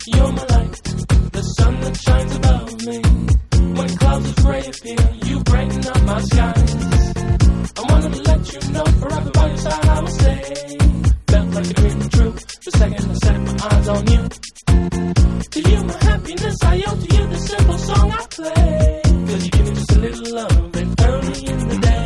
You're my light, the sun that shines above me. When clouds of gray appear, you brighten up my skies. I wanted to let you know, forever by your side I will stay. Felt like a dream come true, the second I set my eyes on you. To you my happiness, I owe to you the simple song I play. Cause you give me just a little love and early in the day.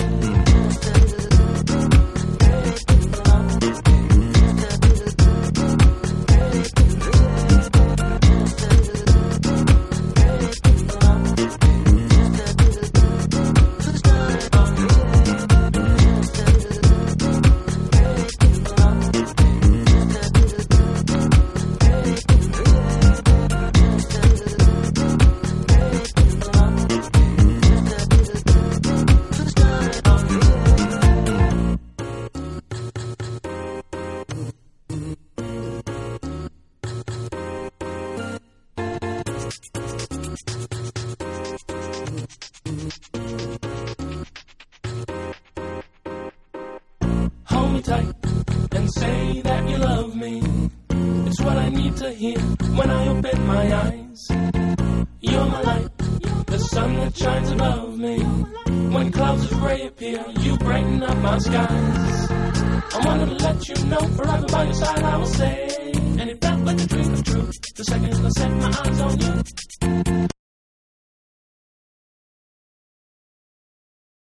Hold me tight and say that you love me. It's what I need to hear when I open my eyes. You're my light, the sun that shines above me. When clouds of gray appear, you brighten up my skies. I wanted to let you know, forever by your side I will stay. And it felt like a dream come true, the second I set my eyes on you.